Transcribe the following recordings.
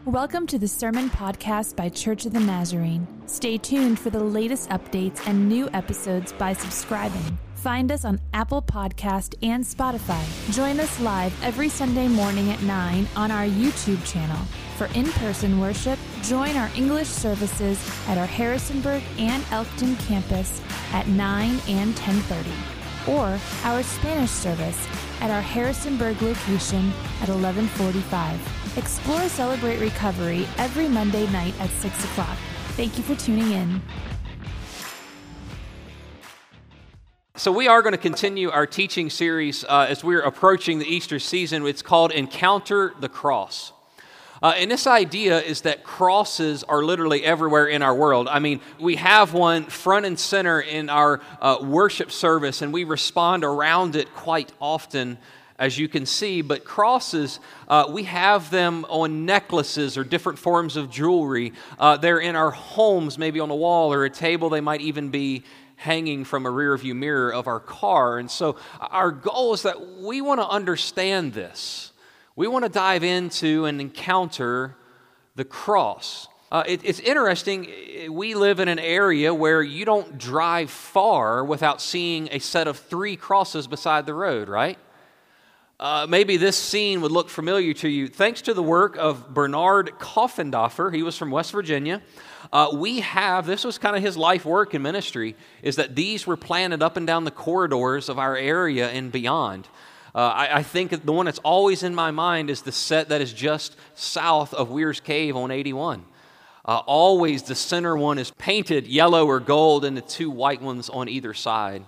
Welcome to the Sermon Podcast by Church of the Nazarene. Stay tuned for the latest updates and new episodes by subscribing. Find us on Apple Podcast and Spotify. Join us live every Sunday morning at 9 on our YouTube channel. For in-person worship, join our English services at our Harrisonburg and Elkton campus at 9 and 10:30, or our Spanish service at our Harrisonburg location at 11:45. Explore Celebrate Recovery every Monday night at 6 o'clock. Thank you for tuning in. So we are going to continue our teaching series as we're approaching the Easter season. It's called Encounter the Cross. And this idea is that crosses are literally everywhere in our world. I mean, we have one front and center in our worship service, and we respond around it quite often, as you can see. But crosses, we have them on necklaces or different forms of jewelry. They're in our homes, maybe on a wall or a table. They might even be hanging from a rear view mirror of our car. And so our goal is that we want to understand this. We want to dive into and encounter the cross. It's interesting, we live in an area where you don't drive far without seeing a set of 3 crosses beside the road, right? Maybe this scene would look familiar to you. Thanks to the work of Bernard Coffendorfer, he was from West Virginia, this was kind of his life work and ministry, is that these were planted up and down the corridors of our area and beyond. I think the one that's always in my mind is the set that is just south of Weir's Cave on 81. Always the center one is painted yellow or gold and the 2 white ones on either side.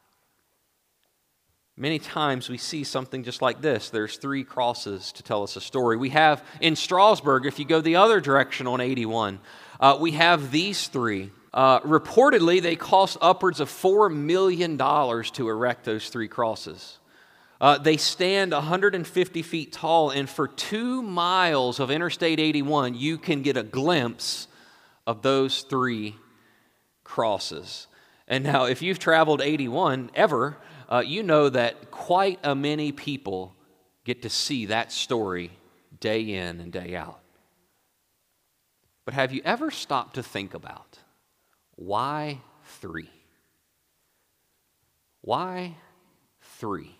Many times we see something just like this. There's 3 crosses to tell us a story. We have in Strasbourg, if you go the other direction on 81, we have these 3. Reportedly, they cost upwards of $4 million to erect those 3 crosses. They stand 150 feet tall, and for 2 miles of Interstate 81, you can get a glimpse of those 3 crosses. And now, if you've traveled 81 ever, you know that quite a many people get to see that story day in and day out. But have you ever stopped to think about why 3? Why 3?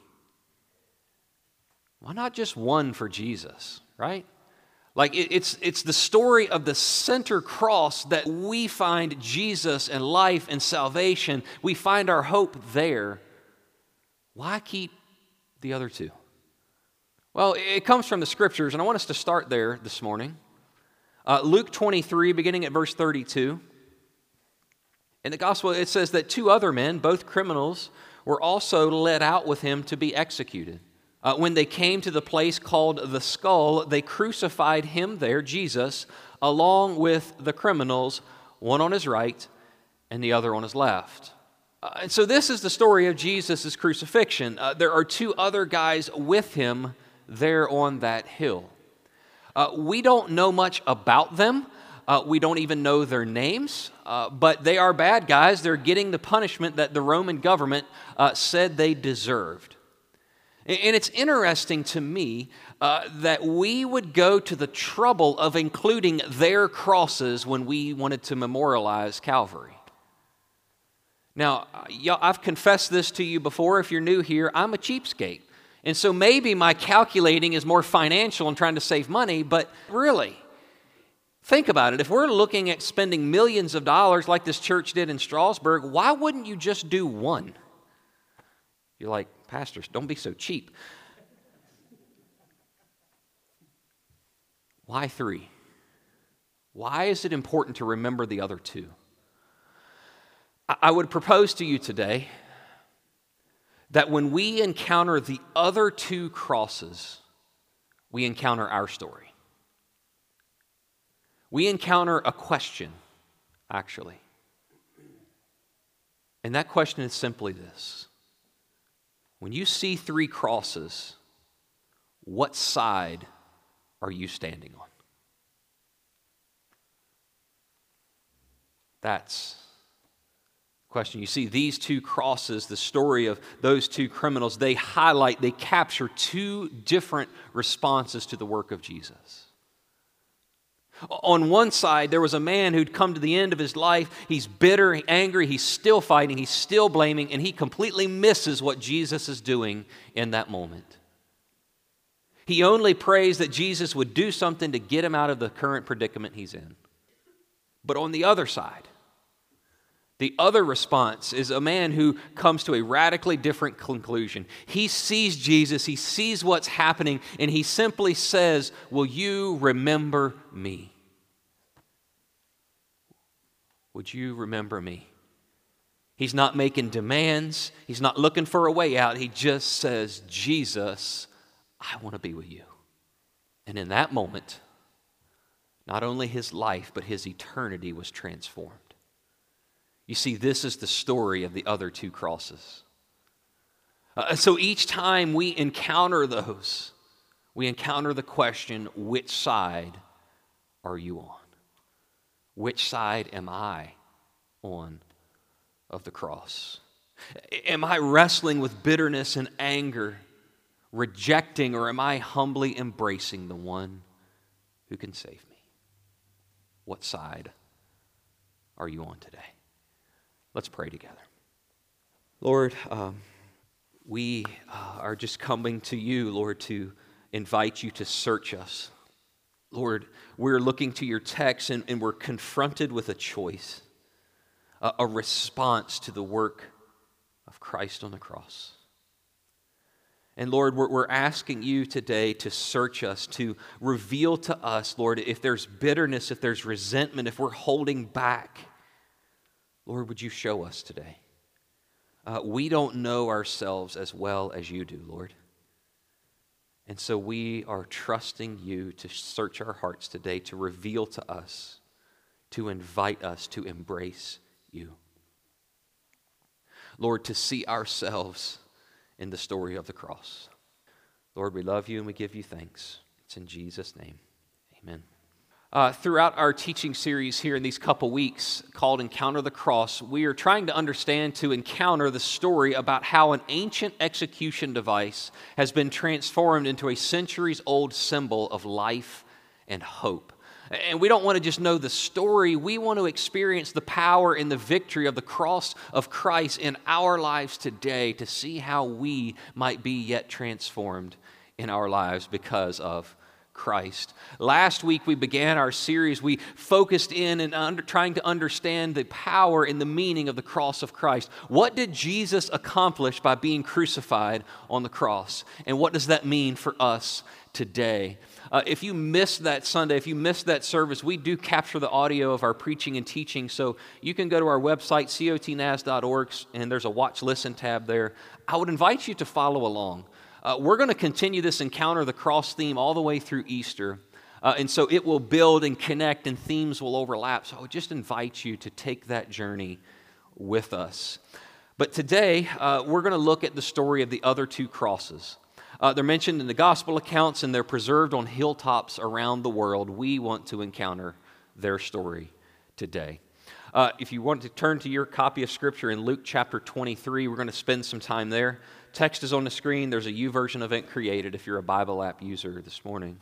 Why not just 1 for Jesus, right? Like it's the story of the center cross that we find Jesus and life and salvation. We find our hope there. Why keep the other 2? Well, it comes from the Scriptures, and I want us to start there this morning. Luke 23, beginning at verse 32. In the Gospel, it says that 2 other men, both criminals, were also led out with him to be executed. When they came to the place called the Skull, they crucified him there, Jesus, along with the criminals, one on his right and the other on his left. And so this is the story of Jesus' crucifixion. There are 2 other guys with him there on that hill. We don't know much about them. We don't even know their names, but they are bad guys. They're getting the punishment that the Roman government said they deserved. And it's interesting to me that we would go to the trouble of including their crosses when we wanted to memorialize Calvary. Now, I've confessed this to you before. If you're new here, I'm a cheapskate. And so maybe my calculating is more financial and trying to save money, but really, think about it. If we're looking at spending millions of dollars like this church did in Strasbourg, why wouldn't you just do 1? You're like, pastors, don't be so cheap. Why 3? Why is it important to remember the other 2? I would propose to you today that when we encounter the other 2 crosses, we encounter our story. We encounter a question, actually. And that question is simply this. When you see 3 crosses, what side are you standing on? That's the question. You see, these 2 crosses, the story of those 2 criminals, they capture 2 different responses to the work of Jesus. On one side, there was a man who'd come to the end of his life. He's bitter, angry, he's still fighting, he's still blaming, and he completely misses what Jesus is doing in that moment. He only prays that Jesus would do something to get him out of the current predicament he's in. But on the other side, the other response is a man who comes to a radically different conclusion. He sees Jesus, he sees what's happening, and he simply says, "Will you remember me? Would you remember me?" He's not making demands. He's not looking for a way out. He just says, "Jesus, I want to be with you." And in that moment, not only his life, but his eternity was transformed. You see, this is the story of the other two crosses. So each time we encounter those, we encounter the question, which side are you on? Which side am I on of the cross? Am I wrestling with bitterness and anger, rejecting, or am I humbly embracing the one who can save me? What side are you on today? Let's pray together. Lord, we are just coming to you, Lord, to invite you to search us. Lord, we're looking to your text and we're confronted with a choice, a response to the work of Christ on the cross. And Lord, we're asking you today to search us, to reveal to us, Lord, if there's bitterness, if there's resentment, if we're holding back. Lord, would you show us today? We don't know ourselves as well as you do, Lord. And so we are trusting you to search our hearts today, to reveal to us, to invite us to embrace you. Lord, to see ourselves in the story of the cross. Lord, we love you and we give you thanks. It's in Jesus' name. Amen. Throughout our teaching series here in these couple weeks called Encounter the Cross, we are trying to understand, to encounter the story about how an ancient execution device has been transformed into a centuries-old symbol of life and hope. And we don't want to just know the story, we want to experience the power and the victory of the cross of Christ in our lives today, to see how we might be yet transformed in our lives because of Christ. Last week we began our series. We focused in and trying to understand the power and the meaning of the cross of Christ. What did Jesus accomplish by being crucified on the cross? And what does that mean for us today? If you missed that Sunday, if you missed that service, we do capture the audio of our preaching and teaching, so you can go to our website, cotnas.org, and there's a watch listen tab there. I would invite you to follow along. We're going to continue this Encounter the Cross theme all the way through Easter, and so it will build and connect and themes will overlap, so I would just invite you to take that journey with us. But today, we're going to look at the story of the other two crosses. They're mentioned in the gospel accounts and they're preserved on hilltops around the world. We want to encounter their story today. If you want to turn to your copy of Scripture in Luke chapter 23, we're going to spend some time there. Text is on the screen. There's a YouVersion event created if you're a Bible app user this morning.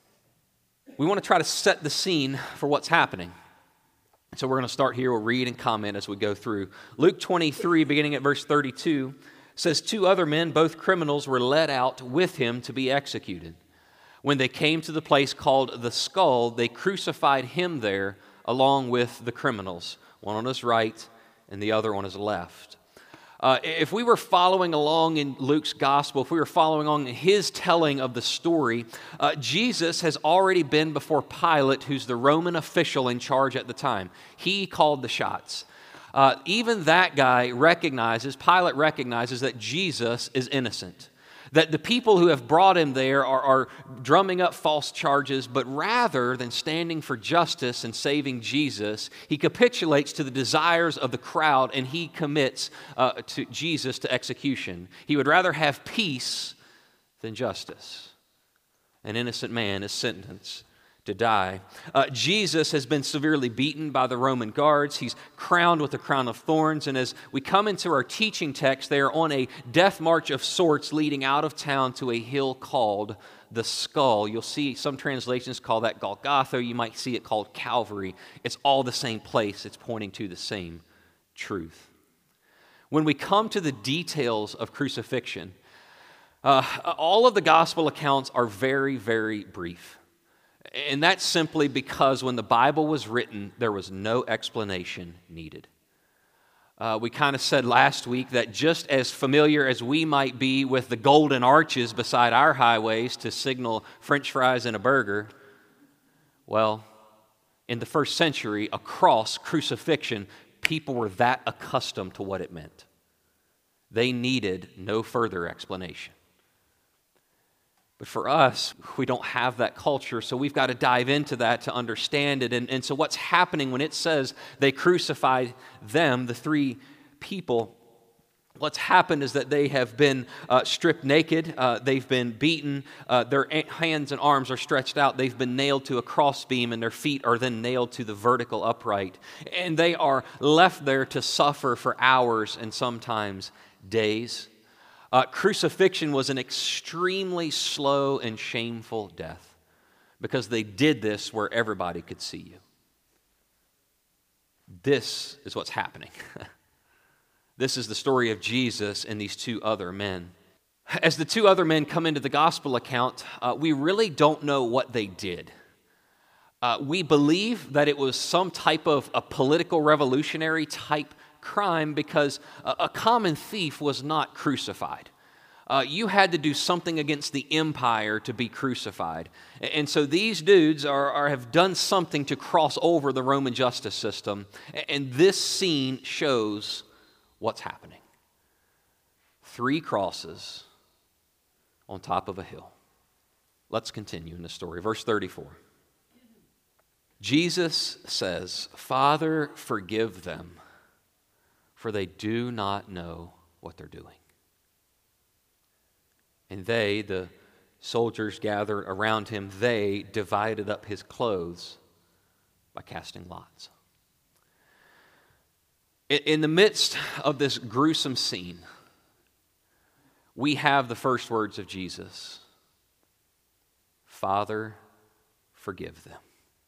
We want to try to set the scene for what's happening. So we're going to start here. We'll read and comment as we go through. Luke 23, beginning at verse 32, says, 2 other men, both criminals, were led out with him to be executed. When they came to the place called the Skull, they crucified him there along with the criminals, one on his right and the other on his left. If we were following along in Luke's gospel, if we were following along in his telling of the story, Jesus has already been before Pilate, who's the Roman official in charge at the time. He called the shots. Even that guy Pilate recognizes that Jesus is innocent. That the people who have brought him there are drumming up false charges, but rather than standing for justice and saving Jesus, he capitulates to the desires of the crowd and he commits to Jesus to execution. He would rather have peace than justice. An innocent man is sentenced to die. Jesus has been severely beaten by the Roman guards. He's crowned with a crown of thorns. And as we come into our teaching text, they are on a death march of sorts leading out of town to a hill called the Skull. You'll see some translations call that Golgotha. You might see it called Calvary. It's all the same place. It's pointing to the same truth. When we come to the details of crucifixion, all of the gospel accounts are very, very brief. And that's simply because when the Bible was written, there was no explanation needed. We kind of said last week that just as familiar as we might be with the golden arches beside our highways to signal French fries and a burger, well, in the first century, a cross, crucifixion, people were that accustomed to what it meant. They needed no further explanation. But for us, we don't have that culture, so we've got to dive into that to understand it. And so what's happening when it says they crucified them, the three people, what's happened is that they have been stripped naked, they've been beaten, their hands and arms are stretched out, they've been nailed to a crossbeam, and their feet are then nailed to the vertical upright. And they are left there to suffer for hours and sometimes days. Crucifixion was an extremely slow and shameful death because they did this where everybody could see you. This is what's happening. This is the story of Jesus and these two other men. As the two other men come into the gospel account, we really don't know what they did. We believe that it was some type of a political revolutionary type crime because a common thief was not crucified. You had to do something against the empire to be crucified. And so these dudes have done something to cross over the Roman justice system. And this scene shows what's happening. 3 crosses on top of a hill. Let's continue in the story. Verse 34. Jesus says, "Father, forgive them, for they do not know what they're doing." And they, the soldiers gathered around him, they divided up his clothes by casting lots. In the midst of this gruesome scene, we have the first words of Jesus. Father, forgive them.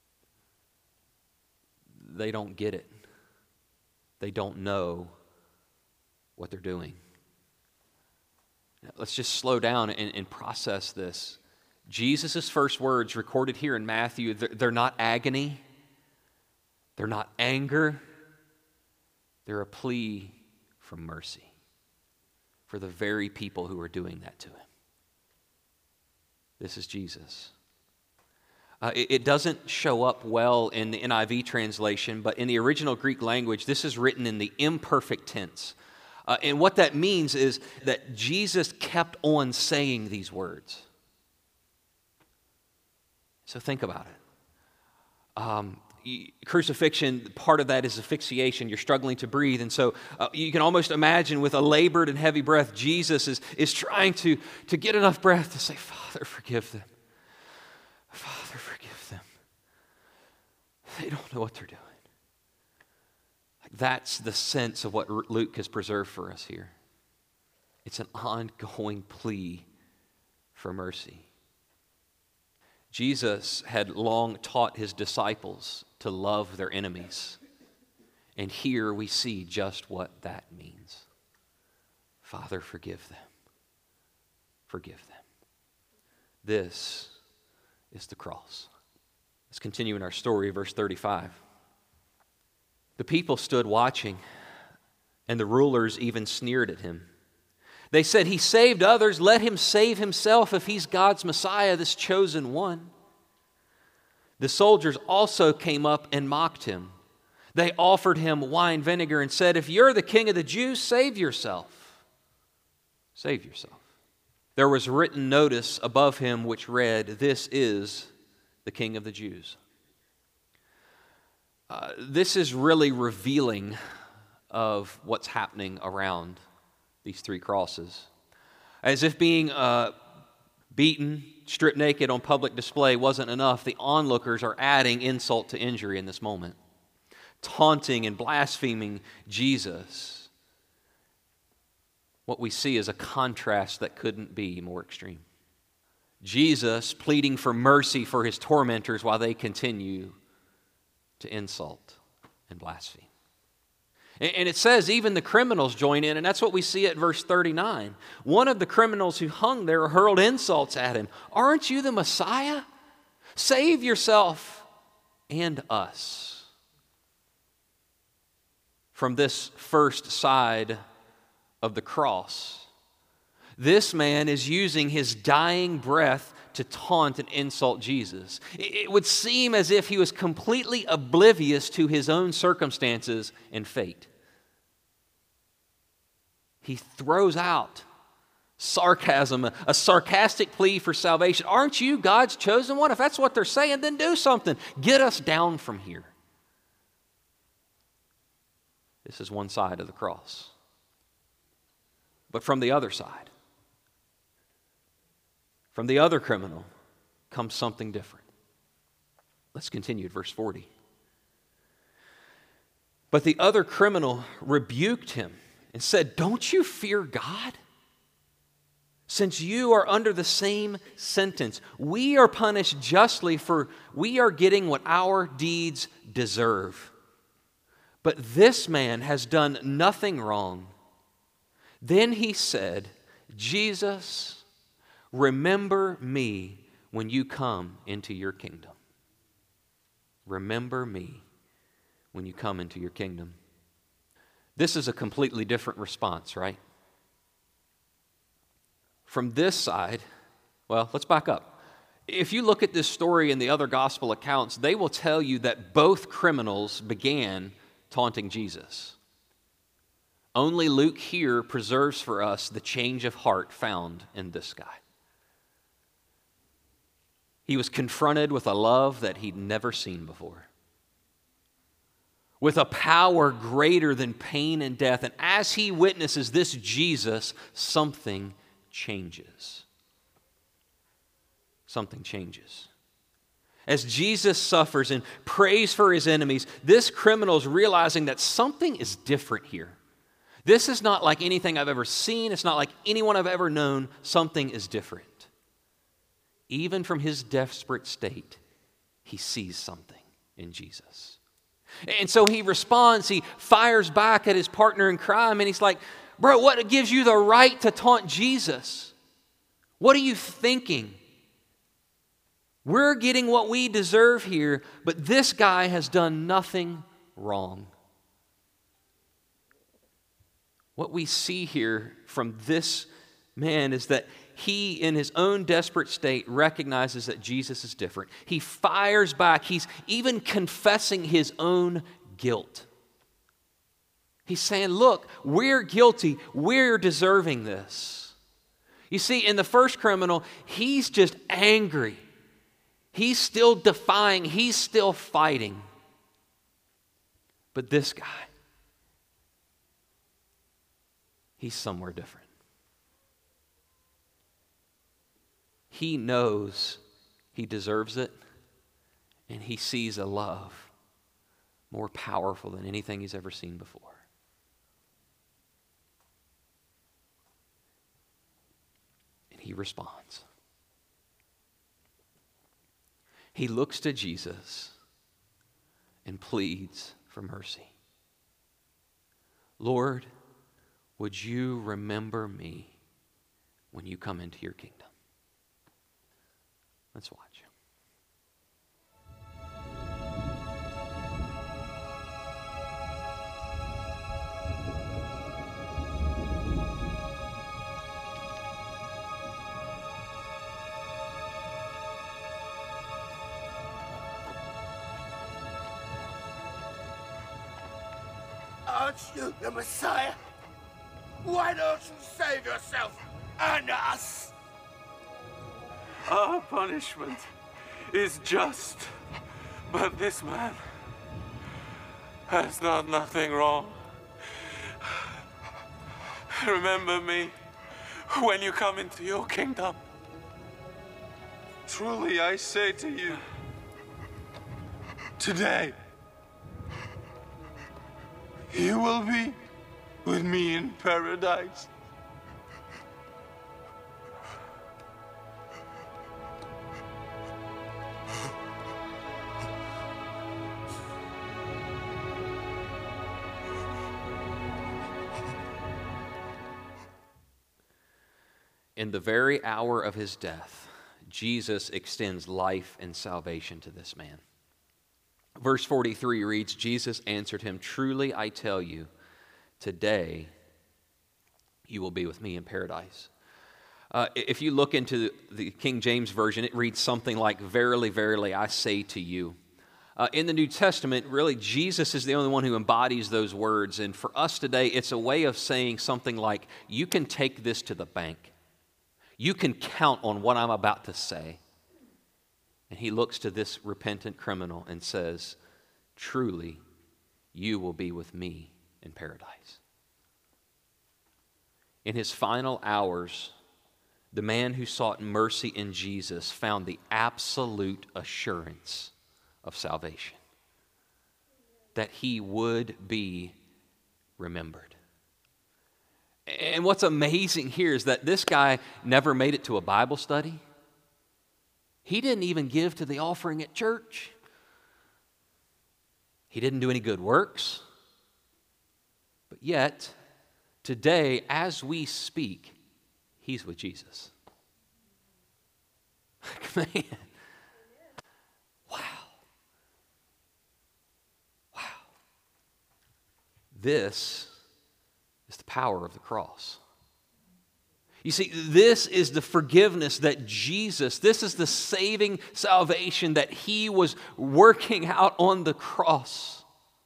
They don't get it. They don't know what they're doing. Now, let's just slow down and process this. Jesus' first words recorded here in Matthew, they're not agony. They're not anger. They're a plea for mercy for the very people who are doing that to him. This is Jesus. It doesn't show up well in the NIV translation, but in the original Greek language, this is written in the imperfect tense. And what that means is that Jesus kept on saying these words. So think about it. Crucifixion, part of that is asphyxiation. You're struggling to breathe. And so you can almost imagine with a labored and heavy breath, Jesus is trying to get enough breath to say, Father, forgive them. Father, forgive them. They don't know what they're doing. That's the sense of what Luke has preserved for us here. It's an ongoing plea for mercy. Jesus had long taught his disciples to love their enemies. And here we see just what that means. Father, forgive them. Forgive them. This is the cross. Let's continue in our story, verse 35. The people stood watching, and the rulers even sneered at him. They said, "He saved others, let him save himself if he's God's Messiah, this chosen one." The soldiers also came up and mocked him. They offered him wine vinegar and said, "If you're the king of the Jews, save yourself. Save yourself." There was written notice above him which read, "This is the King of the Jews." This is really revealing of what's happening around these 3 crosses. As if being beaten, stripped naked on public display wasn't enough, the onlookers are adding insult to injury in this moment, taunting and blaspheming Jesus. What we see is a contrast that couldn't be more extreme. Jesus pleading for mercy for his tormentors while they continue to insult and blaspheme. And it says even the criminals join in, and that's what we see at verse 39. One of the criminals who hung there hurled insults at him. Aren't you the Messiah? Save yourself and us. From this first side of the cross, this man is using his dying breath to taunt and insult Jesus. It would seem as if he was completely oblivious to his own circumstances and fate. He throws out sarcasm, a sarcastic plea for salvation. Aren't you God's chosen one? If that's what they're saying, then do something. Get us down from here. This is one side of the cross. But from the other side, from the other criminal, comes something different. Let's continue at verse 40. But the other criminal rebuked him and said, "Don't you fear God? Since you are under the same sentence, we are punished justly, for we are getting what our deeds deserve. But this man has done nothing wrong." Then he said, "Jesus, remember me when you come into your kingdom." Remember me when you come into your kingdom. This is a completely different response, right? From this side, well, let's back up. If you look at this story in the other gospel accounts, they will tell you that both criminals began taunting Jesus. Only Luke here preserves for us the change of heart found in this guy. He was confronted with a love that he'd never seen before, with a power greater than pain and death. And as he witnesses this Jesus, something changes. Something changes. As Jesus suffers and prays for his enemies, this criminal is realizing that something is different here. This is not like anything I've ever seen. It's not like anyone I've ever known. Something is different. Even from his desperate state, he sees something in Jesus. And so he responds, he fires back at his partner in crime, and he's like, "Bro, what gives you the right to taunt Jesus? What are you thinking? We're getting what we deserve here, but this guy has done nothing wrong." What we see here from this man is that he, in his own desperate state, recognizes that Jesus is different. He fires back. He's even confessing his own guilt. He's saying, "Look, we're guilty. We're deserving this." You see, in the first criminal, he's just angry. He's still defying. He's still fighting. But this guy, he's somewhere different. He knows he deserves it, and he sees a love more powerful than anything he's ever seen before. And he responds. He looks to Jesus and pleads for mercy. "Lord, would you remember me when you come into your kingdom?" Let's watch. Aren't you the Messiah? Why don't you save yourself and us? Our punishment is just, but this man has done nothing wrong. Remember me when you come into your kingdom. Truly I say to you, today you will be with me in paradise. In the very hour of his death, Jesus extends life and salvation to this man. Verse 43 reads, Jesus answered him, truly I tell you, today you will be with me in paradise. If you look into the King James Version, it reads something like, verily, verily, I say to you. In the New Testament, really, Jesus is the only one who embodies those words. And for us today, it's a way of saying something like, you can take this to the bank. You can count on what I'm about to say. And he looks to this repentant criminal and says, truly, you will be with me in paradise. In his final hours, the man who sought mercy in Jesus found the absolute assurance of salvation, that he would be remembered. And what's amazing here is that this guy never made it to a Bible study. He didn't even give to the offering at church. He didn't do any good works. But yet, today, as we speak, he's with Jesus. Man. Wow. Wow. This is the power of the cross. You see, this is the forgiveness that Jesus, this is the saving salvation that he was working out on the cross.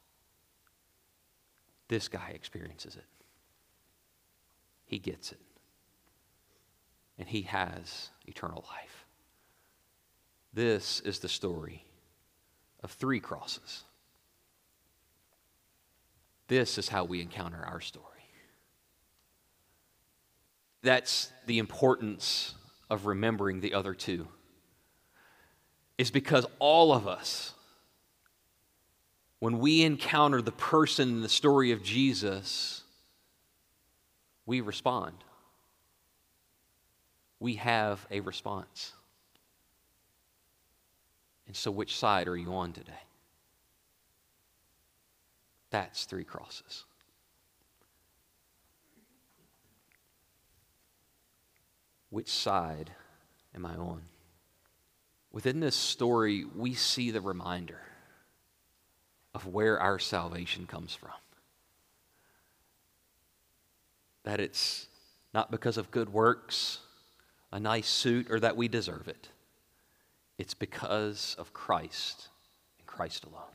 This guy experiences it. He gets it. And he has eternal life. This is the story of 3 crosses. This is how we encounter our story. That's the importance of remembering the other 2. Is because all of us, when we encounter the person in the story of Jesus, we respond. We have a response. And so which side are you on today? That's 3 crosses. Which side am I on? Within this story, we see the reminder of where our salvation comes from. That it's not because of good works, a nice suit, or that we deserve it. It's because of Christ and Christ alone.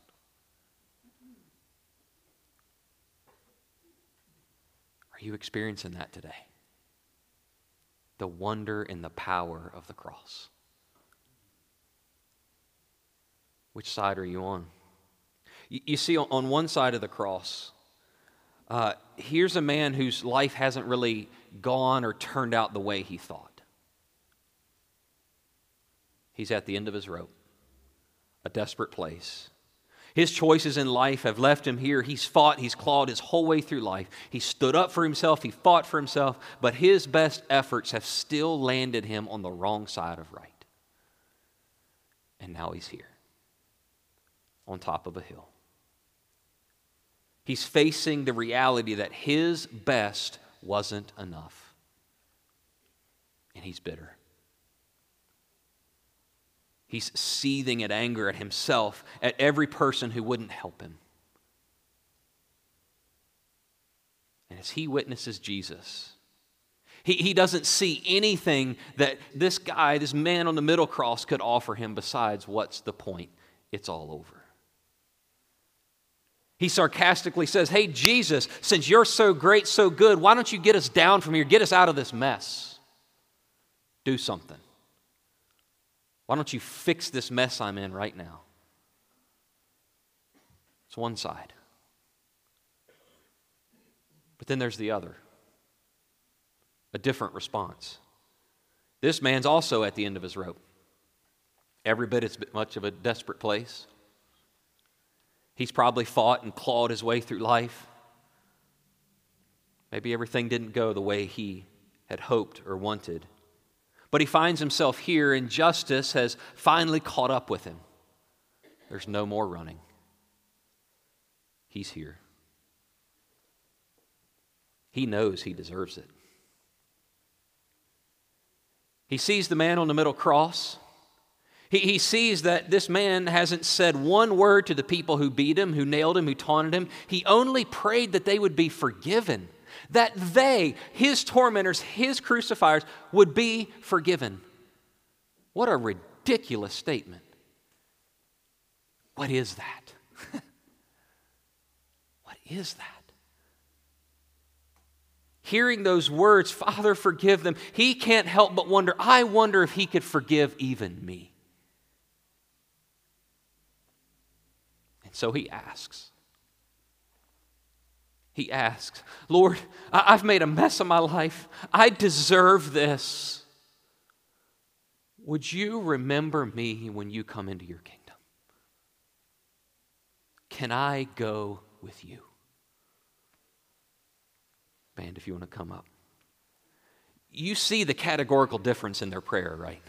Are you experiencing that today? The wonder and the power of the cross. Which side are you on? You see, on one side of the cross, here's a man whose life hasn't really gone or turned out the way he thought. He's at the end of his rope, a desperate place. His choices in life have left him here. He's fought, he's clawed his whole way through life. He stood up for himself, he fought for himself, but his best efforts have still landed him on the wrong side of right. And now he's here, on top of a hill. He's facing the reality that his best wasn't enough. And he's bitter. He's seething at anger at himself, at every person who wouldn't help him. And as he witnesses Jesus, he doesn't see anything that this guy, this man on the middle cross could offer him besides, what's the point? It's all over. He sarcastically says, hey, Jesus, since you're so great, so good, why don't you get us down from here, get us out of this mess? Do something. Why don't you fix this mess I'm in right now? It's one side. But then there's the other. A different response. This man's also at the end of his rope. every bit as much of a desperate place. He's probably fought and clawed his way through life. Maybe everything didn't go the way he had hoped or wanted. But he finds himself here, and justice has finally caught up with him. There's no more running. He's here. He knows he deserves it. He sees the man on the middle cross. He sees that this man hasn't said one word to the people who beat him, who nailed him, who taunted him. He only prayed that they would be forgiven, that they, his tormentors, his crucifiers, would be forgiven. What a ridiculous statement. What is that? What is that? Hearing those words, Father, forgive them, he can't help but wonder, I wonder if he could forgive even me. And so he asks. He asks, Lord, I've made a mess of my life. I deserve this. Would you remember me when you come into your kingdom? Can I go with you? Band, if you want to come up. You see the categorical difference in their prayer, right?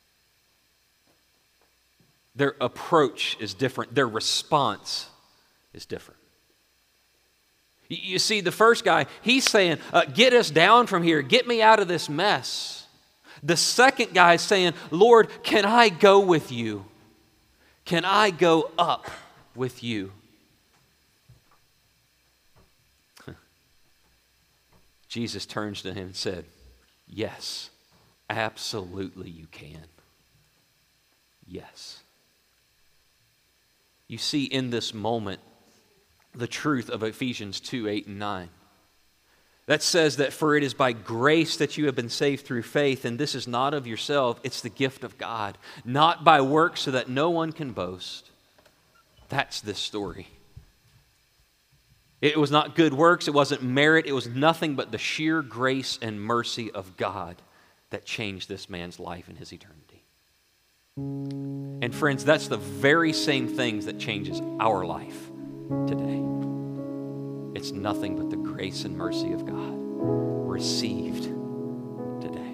Their approach is different. Their response is different. You see, the first guy, he's saying, get us down from here. Get me out of this mess. The second guy is saying, Lord, can I go with you? Can I go up with you? Jesus turns to him and said, yes, absolutely you can. Yes. You see in this moment the truth of Ephesians 2, 8, and 9. That says that for it is by grace that you have been saved through faith, and this is not of yourself, it's the gift of God, not by works so that no one can boast. That's this story. It was not good works, it wasn't merit, it was nothing but the sheer grace and mercy of God that changed this man's life and his eternity. And friends, that's the very same things that changes our life today. It's nothing but the grace and mercy of God received today.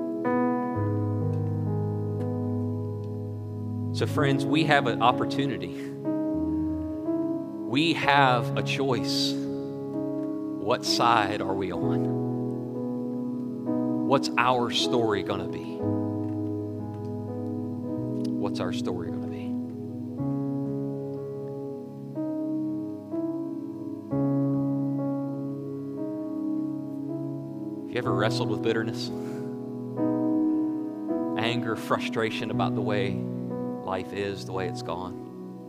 So friends, we have an opportunity. We have a choice. What side are we on? What's our story going to be? What's our story going to be? Have you ever wrestled with bitterness? Anger, frustration about the way life is, the way it's gone?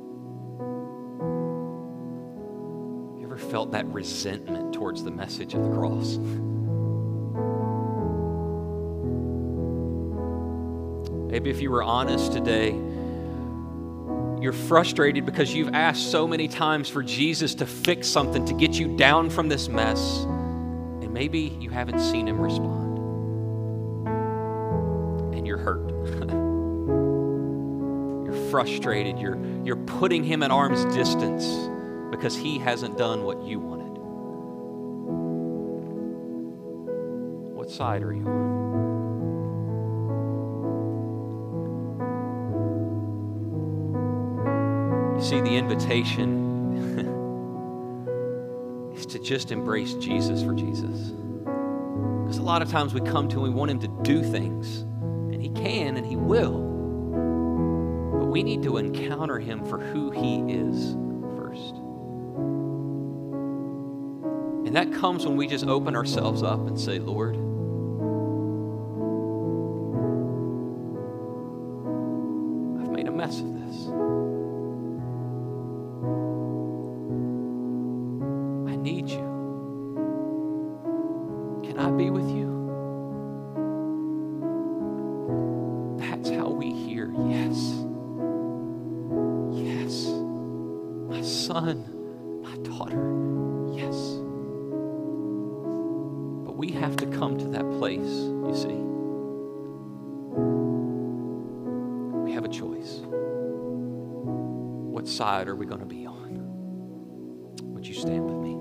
Felt that resentment towards the message of the cross. Maybe if you were honest today, you're frustrated because you've asked so many times for Jesus to fix something, to get you down from this mess, and maybe you haven't seen him respond. And you're hurt. You're frustrated. You're putting him at arm's distance because he hasn't done what you wanted. What side are you on? You see, the invitation is to just embrace Jesus for Jesus. Because a lot of times we come to him, we want him to do things, and he can and he will. But we need to encounter him for who he is first. And that comes when we just open ourselves up and say, Lord, I've made a mess of this. I need you. Can I be with you? That's how we hear, yes. Yes. My son, my daughter, yes. We have to come to that place, you see. We have a choice. What side are we going to be on? Would you stand with me?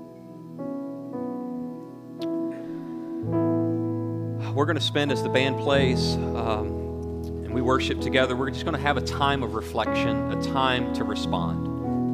We're going to spend, as the band plays and we worship together, we're just going to have a time of reflection, a time to respond.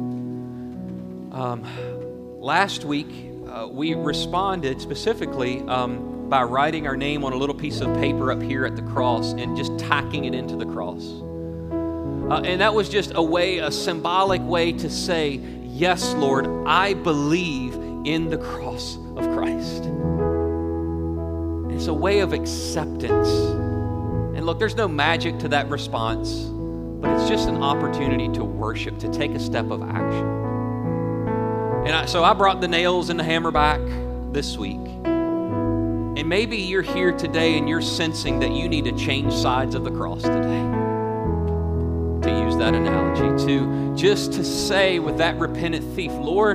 Last week, we responded specifically by writing our name on a little piece of paper up here at the cross and just tacking it into the cross. And that was just a symbolic way to say, yes, Lord, I believe in the cross of Christ. It's a way of acceptance. And look, there's no magic to that response, but it's just an opportunity to worship, to take a step of action. And so I brought the nails and the hammer back this week. And maybe you're here today and you're sensing that you need to change sides of the cross today. To use that analogy, to say with that repentant thief, Lord,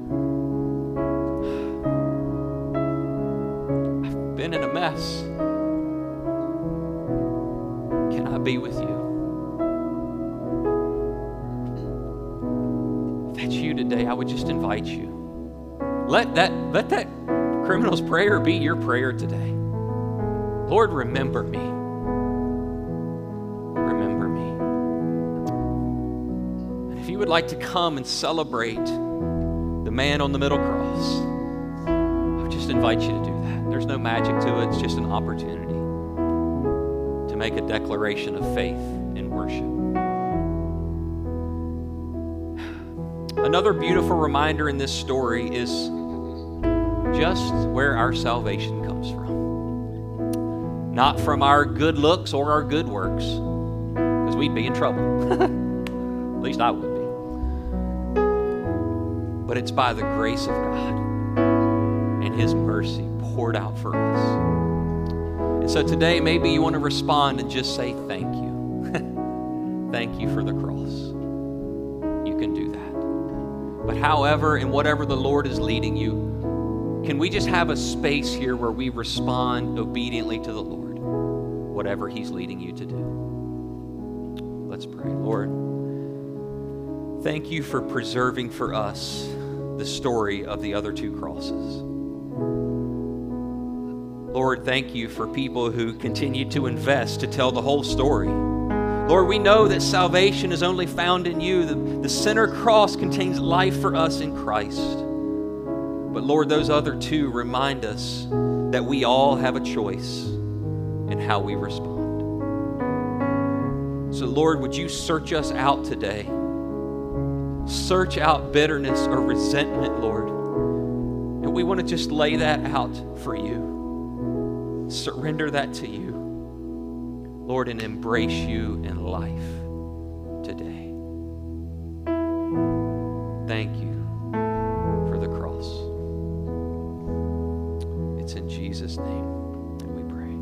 I've been in a mess. Can I be with you? If that's you today, I would just invite you. Let that criminal's prayer be your prayer today. Lord, remember me. Remember me. And if you would like to come and celebrate the man on the middle cross, I would just invite you to do that. There's no magic to it. It's just an opportunity to make a declaration of faith and worship. Another beautiful reminder in this story is just where our salvation comes from. Not from our good looks or our good works, because we'd be in trouble. At least I would be. But it's by the grace of God and His mercy poured out for us. And so today, maybe you want to respond and just say thank you. Thank you for the cross. You can do that. But however and whatever the Lord is leading you, can we just have a space here where we respond obediently to the Lord, whatever He's leading you to do? Let's pray. Lord, thank you for preserving for us the story of the other two crosses. Lord, thank you for people who continue to invest to tell the whole story. Lord, we know that salvation is only found in you. The center cross contains life for us in Christ. But Lord, those other two remind us that we all have a choice in how we respond. So Lord, would you search us out today? Search out bitterness or resentment, Lord. And we want to just lay that out for you. Surrender that to you, Lord, and embrace you in life today. Thank you for the cross. It's in Jesus' name that we pray.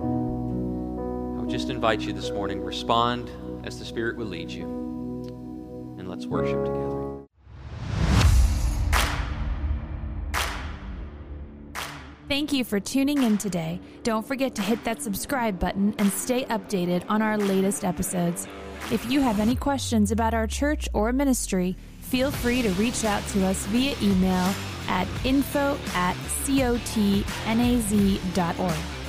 I would just invite you this morning, respond as the Spirit will lead you, and let's worship together. Thank you for tuning in today. Don't forget to hit that subscribe button and stay updated on our latest episodes. If you have any questions about our church or ministry, feel free to reach out to us via email at info@cotnaz.org.